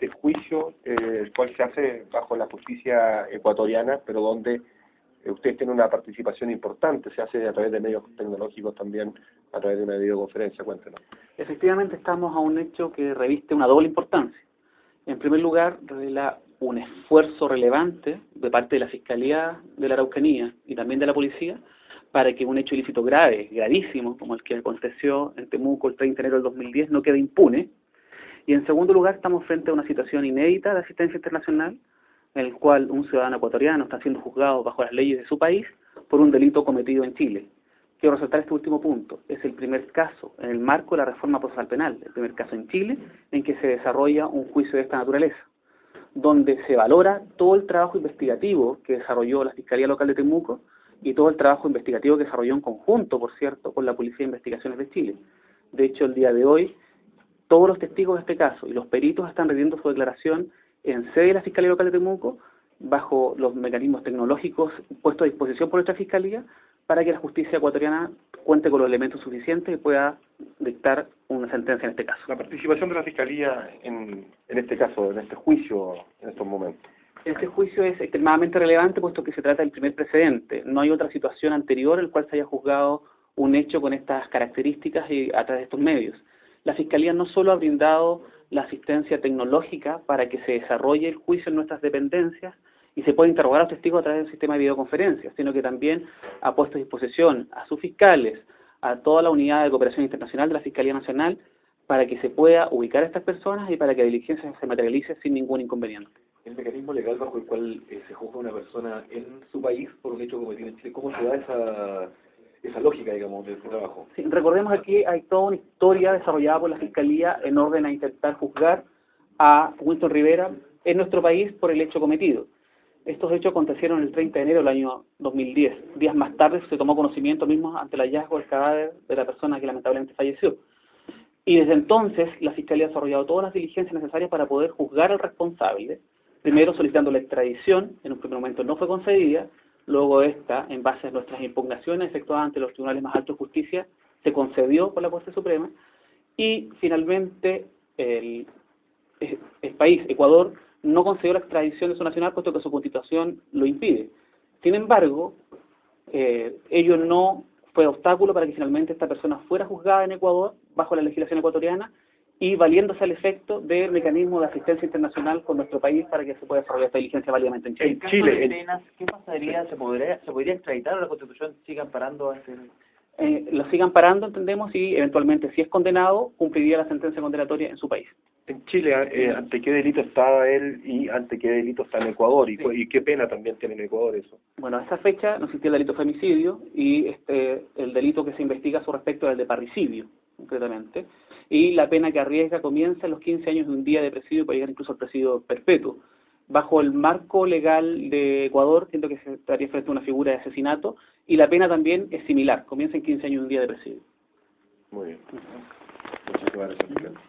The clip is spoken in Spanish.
este juicio, el cual se hace bajo la justicia ecuatoriana, pero donde ustedes tienen una participación importante, se hace a través de medios tecnológicos también, a través de una videoconferencia, cuéntenos. Efectivamente estamos a un hecho que reviste una doble importancia. En primer lugar, revela un esfuerzo relevante de parte de la Fiscalía de la Araucanía y también de la Policía para que un hecho ilícito grave, gravísimo, como el que aconteció en Temuco el 30 de enero del 2010, no quede impune. Y en segundo lugar, estamos frente a una situación inédita de asistencia internacional, en el cual un ciudadano ecuatoriano está siendo juzgado bajo las leyes de su país por un delito cometido en Chile. Quiero resaltar este último punto. Es el primer caso en el marco de la reforma procesal penal, el primer caso en Chile en que se desarrolla un juicio de esta naturaleza, donde se valora todo el trabajo investigativo que desarrolló la Fiscalía Local de Temuco y todo el trabajo investigativo que desarrolló en conjunto, por cierto, con la Policía de Investigaciones de Chile. De hecho, el día de hoy, todos los testigos de este caso y los peritos están rindiendo su declaración en sede de la Fiscalía Local de Temuco, bajo los mecanismos tecnológicos puestos a disposición por nuestra Fiscalía, para que la justicia ecuatoriana cuente con los elementos suficientes y pueda dictar una sentencia en este caso. La participación de la Fiscalía en este caso, en este juicio, en estos momentos. Este juicio es extremadamente relevante puesto que se trata del primer precedente. No hay otra situación anterior en la cual se haya juzgado un hecho con estas características y a través de estos medios. La Fiscalía no solo ha brindado la asistencia tecnológica para que se desarrolle el juicio en nuestras dependencias y se pueda interrogar a los testigos a través del sistema de videoconferencias, sino que también ha puesto a disposición a sus fiscales, a toda la unidad de cooperación internacional de la Fiscalía Nacional, para que se pueda ubicar a estas personas y para que la diligencia se materialice sin ningún inconveniente. El mecanismo legal bajo el cual se juzga a una persona en su país por un hecho cometido en Chile, ¿cómo se da esa lógica, digamos, del trabajo? Sí, recordemos aquí hay toda una historia desarrollada por la Fiscalía en orden a intentar juzgar a Winston Rivera en nuestro país por el hecho cometido. Estos hechos acontecieron el 30 de enero del año 2010. Días más tarde se tomó conocimiento mismo ante el hallazgo del cadáver de la persona que lamentablemente falleció. Y desde entonces la Fiscalía ha desarrollado todas las diligencias necesarias para poder juzgar al responsable, primero solicitando la extradición, en un primer momento no fue concedida, luego esta, en base a nuestras impugnaciones efectuadas ante los tribunales más altos de justicia, se concedió por la Corte Suprema, y finalmente el país, Ecuador, no concedió la extradición de su nacional puesto que su constitución lo impide. Sin embargo, ello no fue obstáculo para que finalmente esta persona fuera juzgada en Ecuador bajo la legislación ecuatoriana y valiéndose al efecto del mecanismo de asistencia internacional con nuestro país para que se pueda desarrollar esta diligencia válidamente en Chile. En Chile, de penas, ¿qué pasaría? ¿Se podría extraditar o la Constitución sigue amparando a ese...? Lo sigue amparando, entendemos, y eventualmente, si es condenado, cumpliría la sentencia condenatoria en su país. En Chile, ¿ante qué delito estaba él y ante qué delito está en Ecuador? ¿Y qué pena también tiene en Ecuador eso? Bueno, a esa fecha no existía el delito de femicidio y el delito que se investiga a su respecto es el de parricidio, concretamente. Y la pena que arriesga comienza en los 15 años de un día de presidio para llegar incluso al presidio perpetuo. Bajo el marco legal de Ecuador, siento que se estaría frente a una figura de asesinato y la pena también es similar, comienza en 15 años de un día de presidio. Muy bien. Muchísimas gracias.